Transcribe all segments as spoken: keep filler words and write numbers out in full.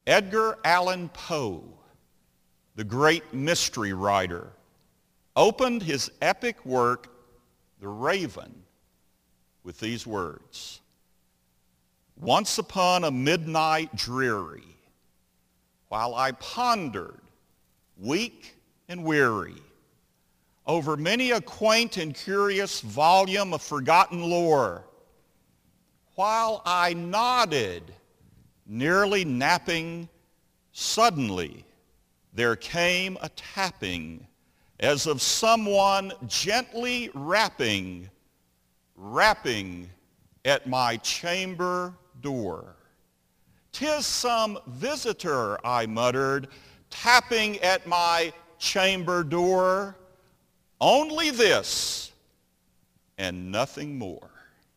Edgar Allan Poe, the great mystery writer, opened his epic work, The Raven, with these words: "Once upon a midnight dreary, while I pondered, weak and weary, over many a quaint and curious volume of forgotten lore, while I nodded, nearly napping, suddenly there came a tapping, as of someone gently rapping, rapping at my chamber door. 'Tis some visitor,' I muttered, tapping at my chamber door. Only this and nothing more.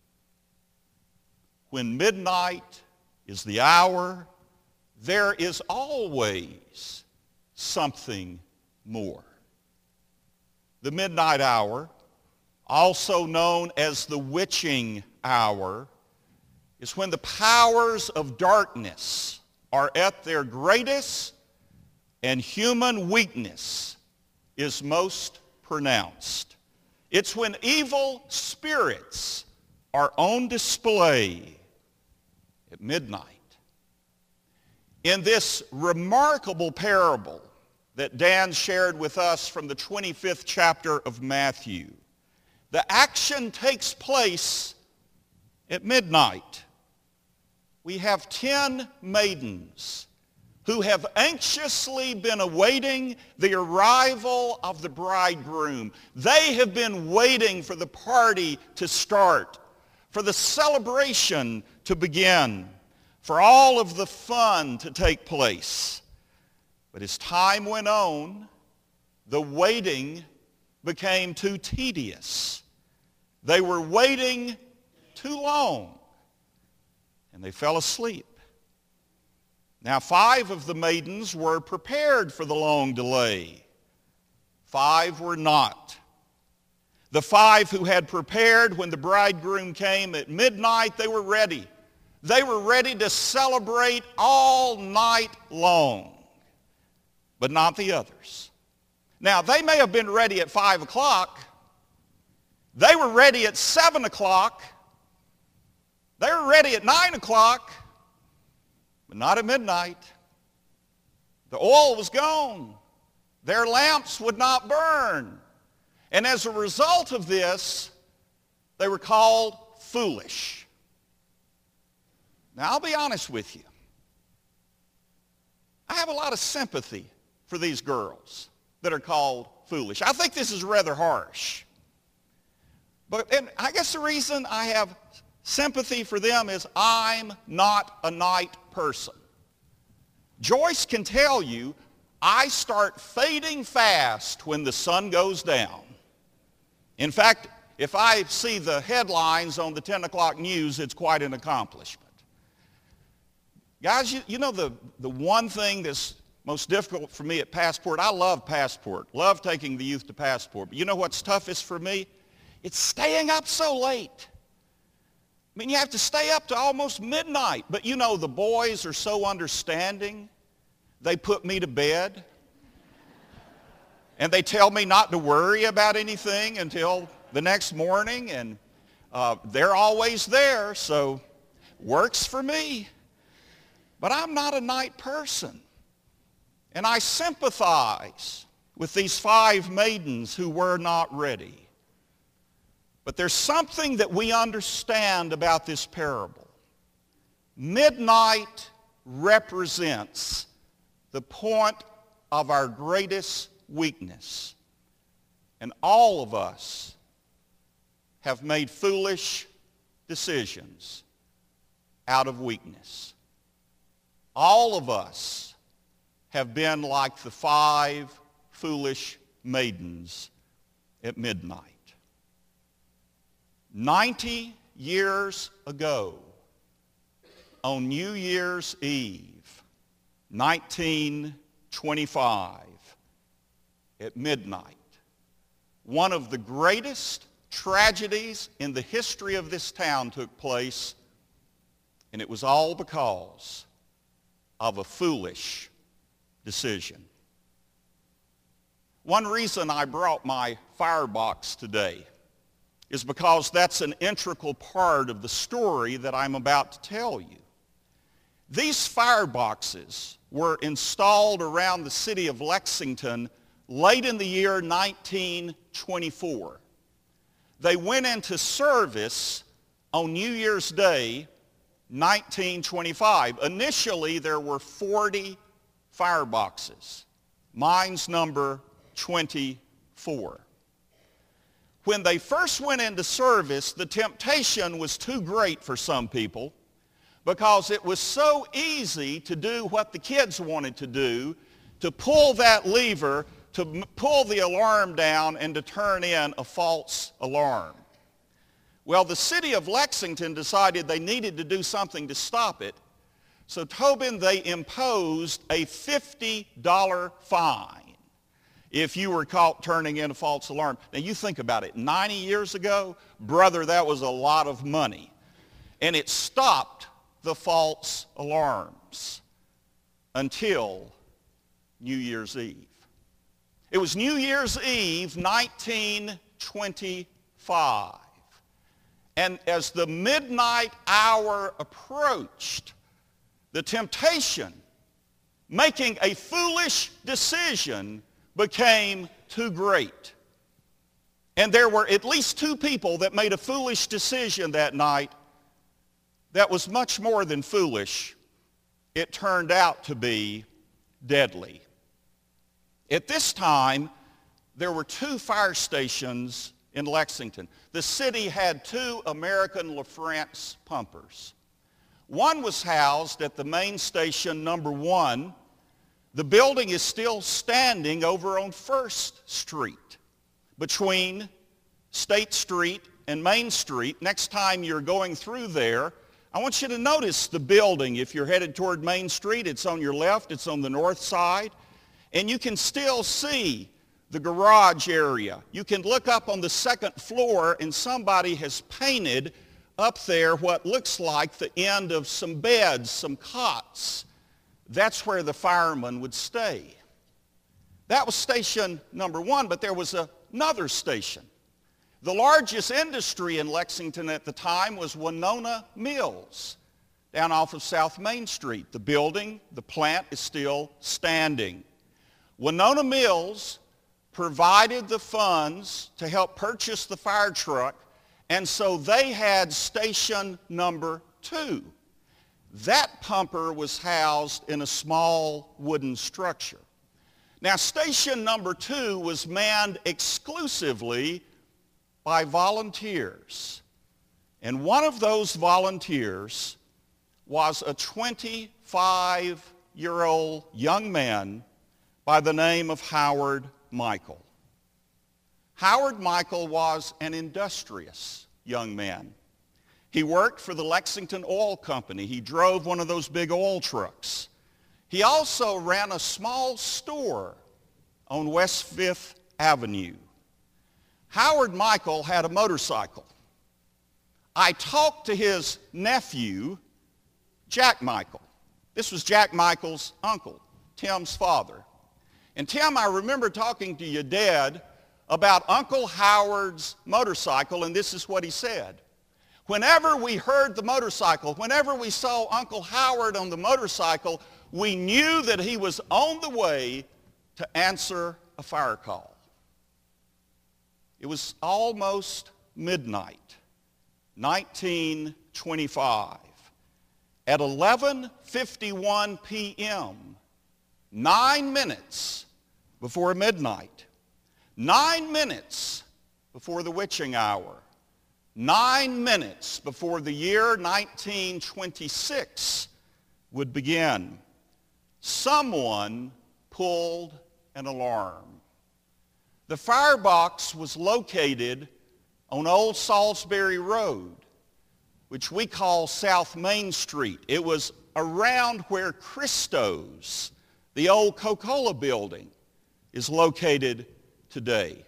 When midnight is the hour, there is always something more." The midnight hour, also known as the witching hour, is when the powers of darkness are at their greatest and human weakness is most pronounced. It's when evil spirits are on display at midnight. In this remarkable parable that Dan shared with us from the twenty-fifth chapter of Matthew, the action takes place at midnight. We have ten maidens who have anxiously been awaiting the arrival of the bridegroom. They have been waiting for the party to start, for the celebration to begin, for all of the fun to take place. But as time went on, the waiting became too tedious. They were waiting too long, and they fell asleep. Now, five of the maidens were prepared for the long delay. Five were not. The five who had prepared when the bridegroom came at midnight, they were ready. They were ready to celebrate all night long, but not the others. Now, they may have been ready at five o'clock. They were ready at seven o'clock. They were ready at nine o'clock. But not at midnight. The oil was gone. Their lamps would not burn. And as a result of this, they were called foolish. Now, I'll be honest with you. I have a lot of sympathy for these girls that are called foolish. I think this is rather harsh. But and I guess the reason I have sympathy for them is I'm not a night person. Joyce can tell you I start fading fast when the sun goes down. In fact, if I see the headlines on the ten o'clock news, it's quite an accomplishment. Guys, you, you know the, the one thing that's most difficult for me at Passport, I love Passport, love taking the youth to Passport, but you know what's toughest for me? It's staying up so late. I mean, you have to stay up to almost midnight. But you know, the boys are so understanding. They put me to bed. And they tell me not to worry about anything until the next morning. And uh, they're always there, so works for me. But I'm not a night person. And I sympathize with these five maidens who were not ready. But there's something that we understand about this parable. Midnight represents the point of our greatest weakness. And all of us have made foolish decisions out of weakness. All of us have been like the five foolish maidens at midnight. Ninety years ago, on New Year's Eve, nineteen twenty-five, at midnight, one of the greatest tragedies in the history of this town took place, and it was all because of a foolish decision. One reason I brought my firebox today is because that's an integral part of the story that I'm about to tell you. These fireboxes were installed around the city of Lexington late in the year nineteen twenty-four. They went into service on New Year's Day, nineteen twenty-five. Initially, there were forty fireboxes. Mine's number twenty-four. When they first went into service, the temptation was too great for some people because it was so easy to do what the kids wanted to do, to pull that lever, to m- pull the alarm down, and to turn in a false alarm. Well, the city of Lexington decided they needed to do something to stop it, so Tobin, they imposed a fifty dollar fine if you were caught turning in a false alarm. Now you think about it, ninety years ago, brother, that was a lot of money. And it stopped the false alarms until New Year's Eve. It was New Year's Eve, nineteen twenty-five. And as the midnight hour approached, the temptation, making a foolish decision, became too great. And there were at least two people that made a foolish decision that night that was much more than foolish. It turned out to be deadly. At this time, there were two fire stations in Lexington. The city had two American LaFrance pumpers. One was housed at the main station number one. The building is still standing over on First Street between State Street and Main Street. Next time you're going through there, I want you to notice the building. If you're headed toward Main Street, it's on your left, it's on the north side, and you can still see the garage area. You can look up on the second floor, and somebody has painted up there what looks like the end of some beds, some cots. That's where the firemen would stay. That was station number one, but there was another station. The largest industry in Lexington at the time was Winona Mills, down off of South Main Street. The building, the plant is still standing. Winona Mills provided the funds to help purchase the fire truck, and so they had station number two. That pumper was housed in a small wooden structure. Now, station number two was manned exclusively by volunteers. And one of those volunteers was a twenty-five-year-old young man by the name of Howard Michael. Howard Michael was an industrious young man. He worked for the Lexington Oil Company. He drove one of those big oil trucks. He also ran a small store on West Fifth Avenue. Howard Michael had a motorcycle. I talked to his nephew, Jack Michael. This was Jack Michael's uncle, Tim's father. And Tim, I remember talking to your dad about Uncle Howard's motorcycle, and this is what he said. Whenever we heard the motorcycle, whenever we saw Uncle Howard on the motorcycle, we knew that he was on the way to answer a fire call. It was almost midnight, nineteen twenty-five. At eleven fifty-one p.m., nine minutes before midnight, nine minutes before the witching hour, nine minutes before the year nineteen twenty-six would begin, someone pulled an alarm. The firebox was located on Old Salisbury Road, which we call South Main Street. It was around where Christo's, the old Coca-Cola building, is located today.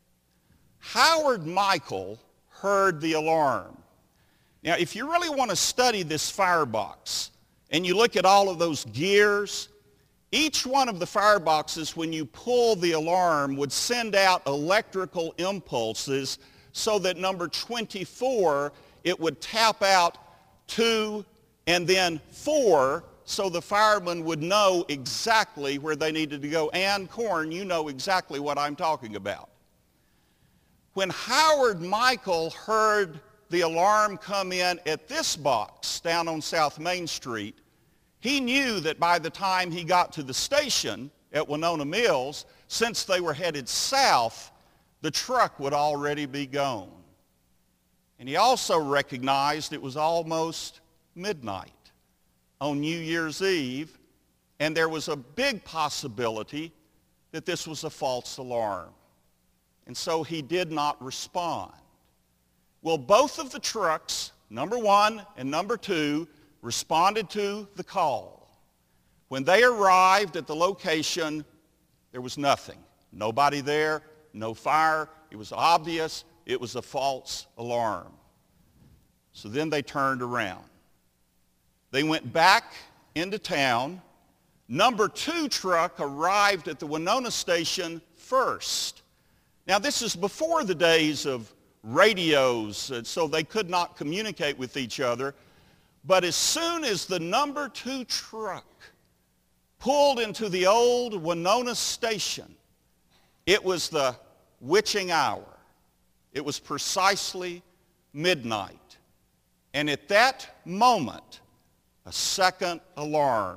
Howard Michael heard the alarm. Now, if you really want to study this firebox and you look at all of those gears, each one of the fireboxes, when you pull the alarm, would send out electrical impulses so that number twenty-four, it would tap out two and then four, so the firemen would know exactly where they needed to go. And Corn, you know exactly what I'm talking about. When Howard Michael heard the alarm come in at this box down on South Main Street, he knew that by the time he got to the station at Winona Mills, since they were headed south, the truck would already be gone. And he also recognized it was almost midnight on New Year's Eve, and there was a big possibility that this was a false alarm. And so he did not respond. Well, both of the trucks, number one and number two, responded to the call. When they arrived at the location, there was nothing. Nobody there, no fire. It was obvious it was a false alarm. So then they turned around. They went back into town. Number two truck arrived at the Winona station first. Now, this is before the days of radios, so they could not communicate with each other. But as soon as the number two truck pulled into the old Winona station, it was the witching hour. It was precisely midnight. And at that moment, a second alarm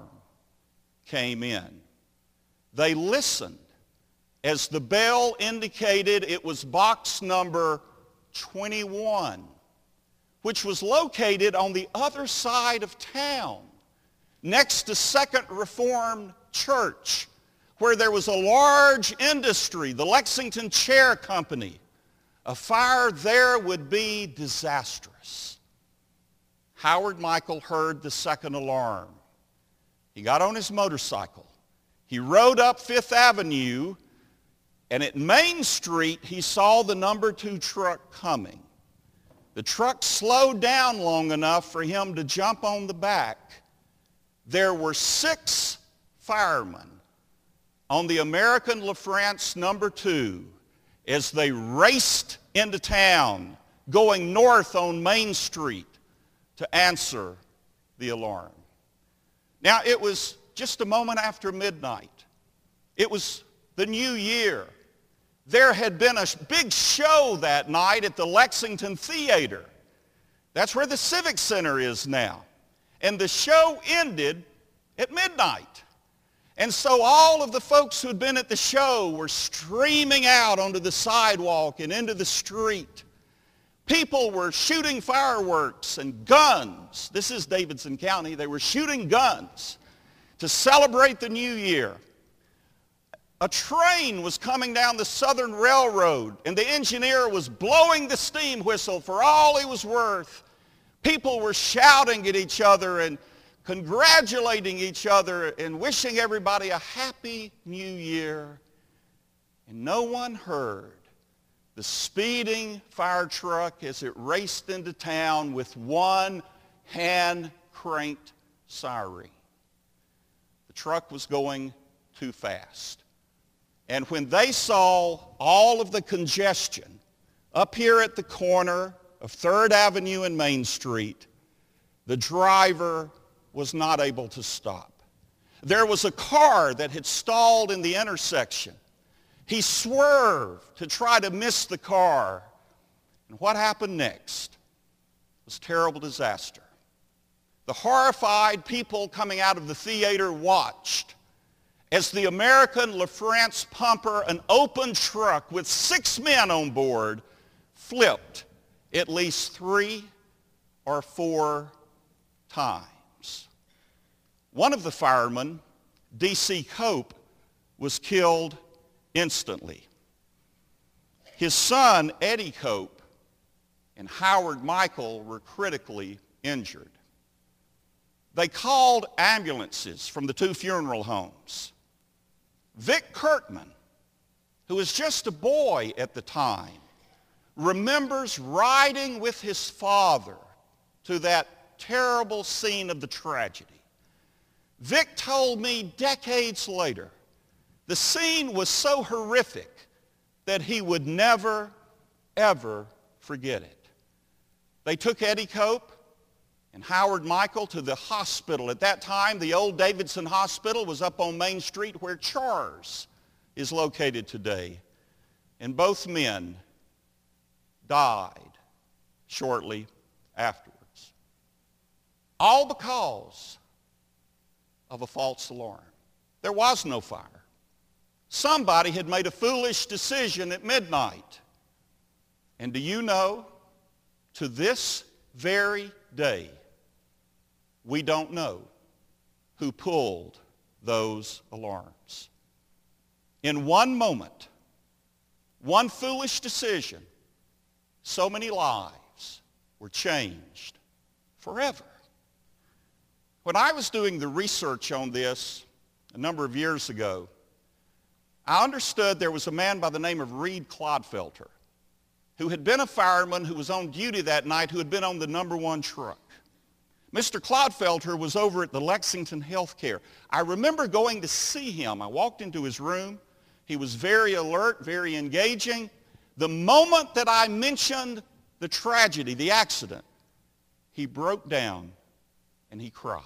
came in. They listened as the bell indicated it was box number twenty-one, which was located on the other side of town, next to Second Reformed Church, where there was a large industry, the Lexington Chair Company. A fire there would be disastrous. Howard Michael heard the second alarm. He got on his motorcycle. He rode up Fifth Avenue, and at Main Street, he saw the number two truck coming. The truck slowed down long enough for him to jump on the back. There were six firemen on the American LaFrance number two as they raced into town, going north on Main Street to answer the alarm. Now, it was just a moment after midnight. It was the new year. There had been a big show that night at the Lexington Theater. That's where the Civic Center is now. And the show ended at midnight. And so all of the folks who had been at the show were streaming out onto the sidewalk and into the street. People were shooting fireworks and guns. This is Davidson County. They were shooting guns to celebrate the new year. A train was coming down the Southern Railroad, and the engineer was blowing the steam whistle for all he was worth. People were shouting at each other and congratulating each other and wishing everybody a happy new year. And no one heard the speeding fire truck as it raced into town with one hand-cranked siren. The truck was going too fast. And when they saw all of the congestion up here at the corner of Third Avenue and Main Street, the driver was not able to stop. There was a car that had stalled in the intersection. He swerved to try to miss the car. And what happened next was terrible disaster. The horrified people coming out of the theater watched as the American LaFrance pumper, an open truck with six men on board, flipped at least three or four times. One of the firemen, D C Cope, was killed instantly. His son, Eddie Cope, and Howard Michael were critically injured. They called ambulances from the two funeral homes. Vic Kirkman, who was just a boy at the time, remembers riding with his father to that terrible scene of the tragedy. Vic told me decades later, the scene was so horrific that he would never, ever forget it. They took Eddie Cope and Howard Michael to the hospital. At that time, the old Davidson Hospital was up on Main Street where Char's is located today. And both men died shortly afterwards. All because of a false alarm. There was no fire. Somebody had made a foolish decision at midnight. And do you know, to this very day, we don't know who pulled those alarms. In one moment, one foolish decision, so many lives were changed forever. When I was doing the research on this a number of years ago, I understood there was a man by the name of Reed Clodfelter who had been a fireman who was on duty that night, who had been on the number one truck. Mister Clodfelter was over at the Lexington Healthcare. I remember going to see him. I walked into his room. He was very alert, very engaging. The moment that I mentioned the tragedy, the accident, he broke down and he cried.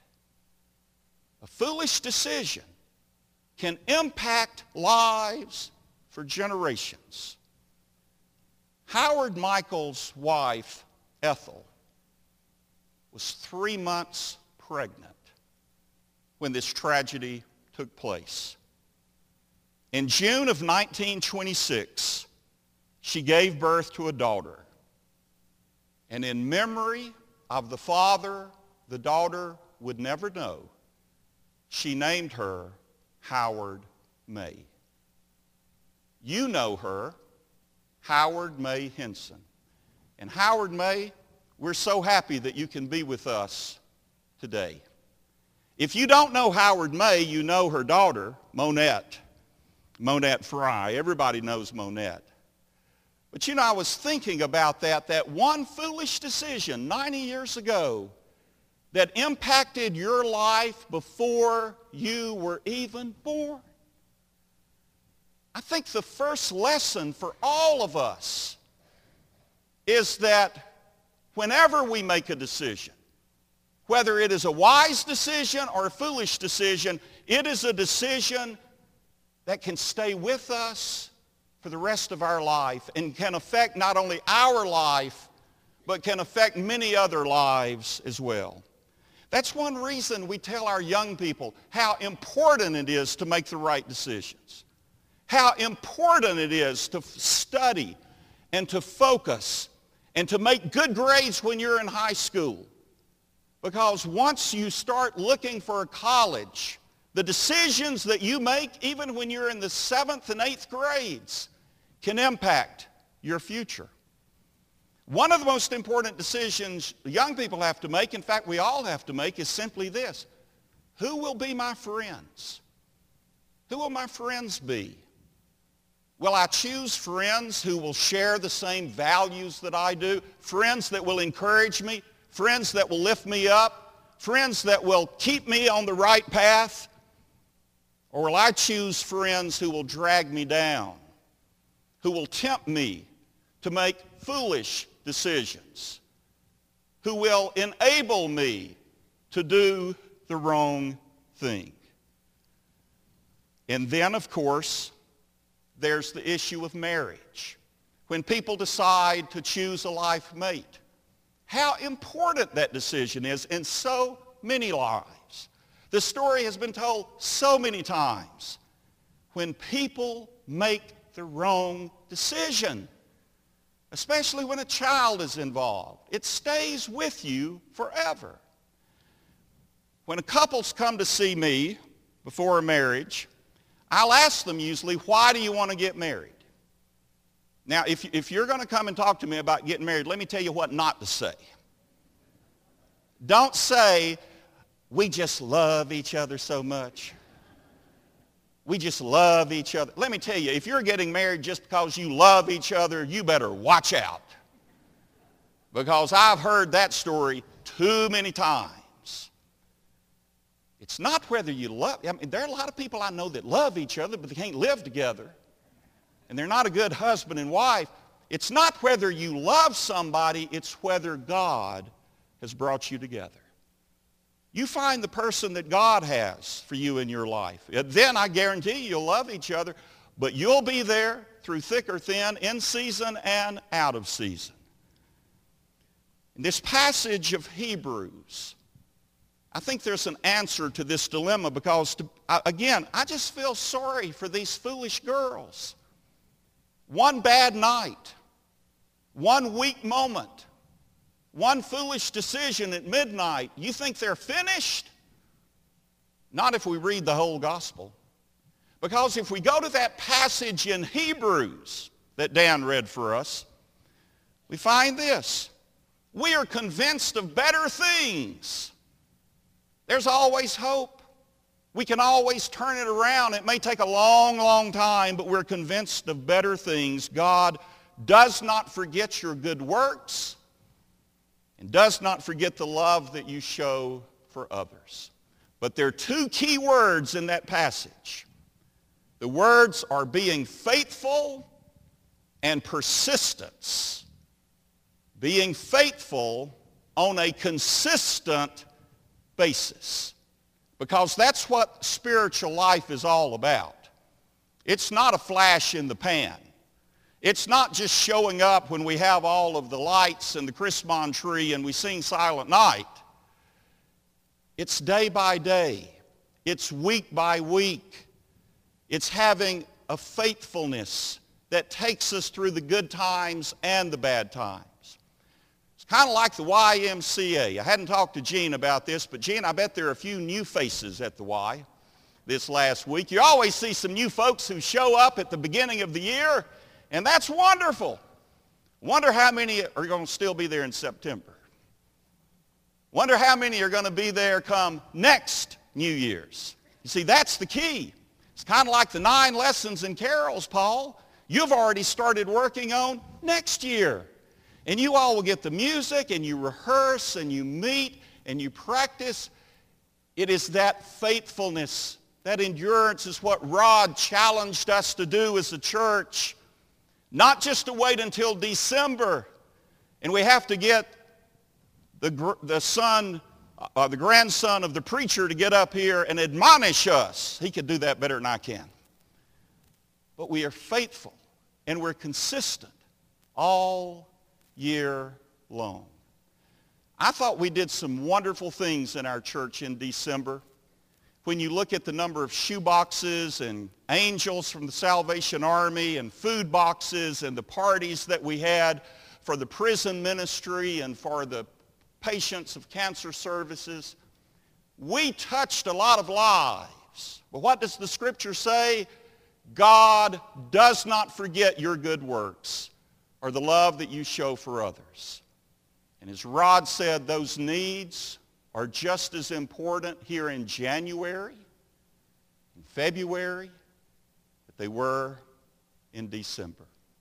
A foolish decision can impact lives for generations. Howard Michael's wife, Ethel, was three months pregnant when this tragedy took place. In June of nineteen twenty-six, she gave birth to a daughter. And in memory of the father the daughter would never know, she named her Howard May. You know her, Howard May Henson. And Howard May, we're so happy that you can be with us today. If you don't know Howard May, you know her daughter, Monette. Monette Fry. Everybody knows Monette. But you know, I was thinking about that, that one foolish decision ninety years ago that impacted your life before you were even born. I think the first lesson for all of us is that whenever we make a decision, whether it is a wise decision or a foolish decision, it is a decision that can stay with us for the rest of our life and can affect not only our life, but can affect many other lives as well. That's one reason we tell our young people how important it is to make the right decisions, how important it is to study and to focus and to make good grades when you're in high school. Because once you start looking for a college, the decisions that you make, even when you're in the seventh and eighth grades, can impact your future. One of the most important decisions young people have to make, in fact we all have to make, is simply this: who will be my friends? Who will my friends be? Will I choose friends who will share the same values that I do? Friends that will encourage me? Friends that will lift me up? Friends that will keep me on the right path? Or will I choose friends who will drag me down, who will tempt me to make foolish decisions, who will enable me to do the wrong thing? And then, of course, there's the issue of marriage. When people decide to choose a life mate, how important that decision is in so many lives. The story has been told so many times. When people make the wrong decision, especially when a child is involved, it stays with you forever. When couples come to see me before a marriage, I'll ask them usually, why do you want to get married? Now, if, if you're going to come and talk to me about getting married, let me tell you what not to say. Don't say, we just love each other so much. We just love each other. Let me tell you, if you're getting married just because you love each other, you better watch out. Because I've heard that story too many times. It's not whether you love. I mean, there are a lot of people I know that love each other, but they can't live together. And they're not a good husband and wife. It's not whether you love somebody, it's whether God has brought you together. You find the person that God has for you in your life. Then I guarantee you, you'll love each other, but you'll be there through thick or thin, in season and out of season. In this passage of Hebrews, I think there's an answer to this dilemma because, to, again, I just feel sorry for these foolish girls. One bad night, one weak moment, one foolish decision at midnight. You think they're finished? Not if we read the whole gospel. Because if we go to that passage in Hebrews that Dan read for us, we find this. We are convinced of better things. There's always hope. We can always turn it around. It may take a long, long time, but we're convinced of better things. God does not forget your good works and does not forget the love that you show for others. But there are two key words in that passage. The words are being faithful and persistence. Being faithful on a consistent basis. Because that's what spiritual life is all about. It's not a flash in the pan. It's not just showing up when we have all of the lights and the Christmas tree and we sing Silent Night. It's day by day. It's week by week. It's having a faithfulness that takes us through the good times and the bad times. It's kind of like the Y M C A. I hadn't talked to Gene about this, but Gene, I bet there are a few new faces at the Y this last week. You always see some new folks who show up at the beginning of the year, and that's wonderful. Wonder how many are going to still be there in September. Wonder how many are going to be there come next New Year's. You see, that's the key. It's kind of like the nine lessons in carols, Paul. You've already started working on next year. And you all will get the music, and you rehearse, and you meet, and you practice. It is that faithfulness, that endurance is what Rod challenged us to do as a church. Not just to wait until December, and we have to get the, the son, uh, the grandson of the preacher to get up here and admonish us. He could do that better than I can. But we are faithful, and we're consistent all year long. I thought we did some wonderful things in our church in December. When you look at the number of shoe boxes and angels from the Salvation Army and food boxes and the parties that we had for the prison ministry and for the patients of cancer services, we touched a lot of lives. But what does the scripture say? God does not forget your good works or the love that you show for others. And as Rod said, those needs are just as important here in January, in February, that they were in December.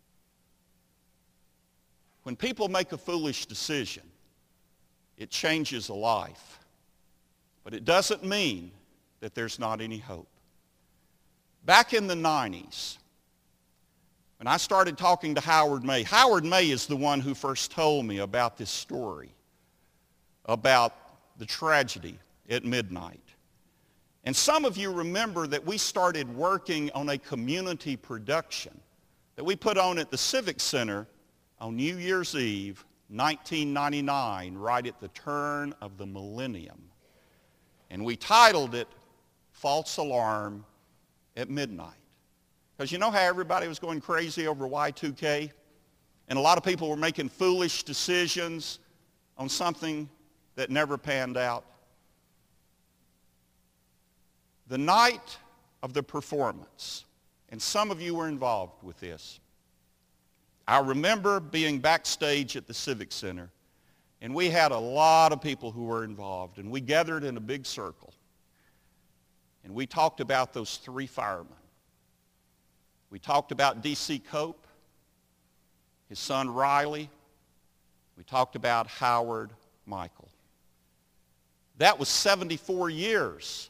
When people make a foolish decision, it changes a life. But it doesn't mean that there's not any hope. Back in the nineties, when I started talking to Howard May, Howard May is the one who first told me about this story, about the tragedy at midnight. And some of you remember that we started working on a community production that we put on at the Civic Center on New Year's Eve, nineteen ninety-nine, right at the turn of the millennium. And we titled it False Alarm at Midnight. Because you know how everybody was going crazy over Y two K? And a lot of people were making foolish decisions on something that never panned out. The night of the performance, and some of you were involved with this, I remember being backstage at the Civic Center, and we had a lot of people who were involved, and we gathered in a big circle, and we talked about those three firemen. We talked about D C Cope, his son Riley. We talked about Howard Michael. That was seventy-four years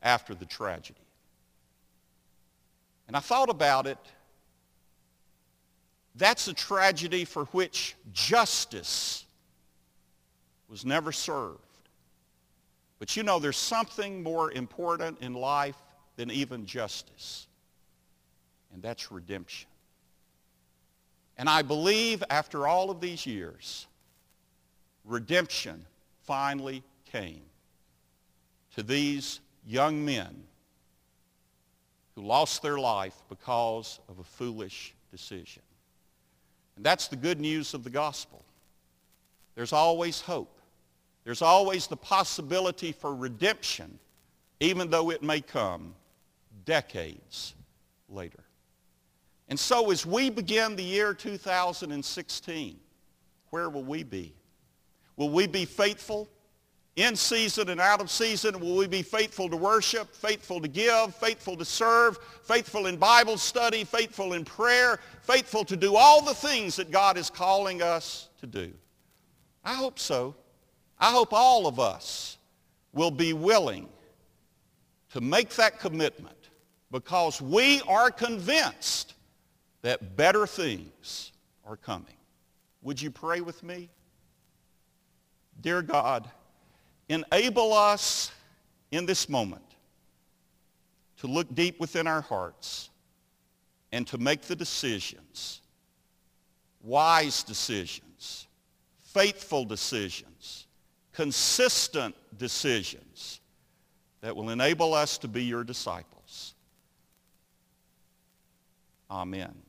after the tragedy. And I thought about it. That's a tragedy for which justice was never served. But you know, there's something more important in life than even justice, and that's redemption. And I believe after all of these years, redemption finally came to these young men who lost their life because of a foolish decision. And that's the good news of the gospel. There's always hope. There's always the possibility for redemption, even though it may come decades later. And so as we begin the year two thousand sixteen, where will we be? Will we be faithful in season and out of season? Will we be faithful to worship, faithful to give, faithful to serve, faithful in Bible study, faithful in prayer, faithful to do all the things that God is calling us to do? I hope so. I hope all of us will be willing to make that commitment because we are convinced that better things are coming. Would you pray with me? Dear God, enable us in this moment to look deep within our hearts and to make the decisions, wise decisions, faithful decisions, consistent decisions that will enable us to be your disciples. Amen.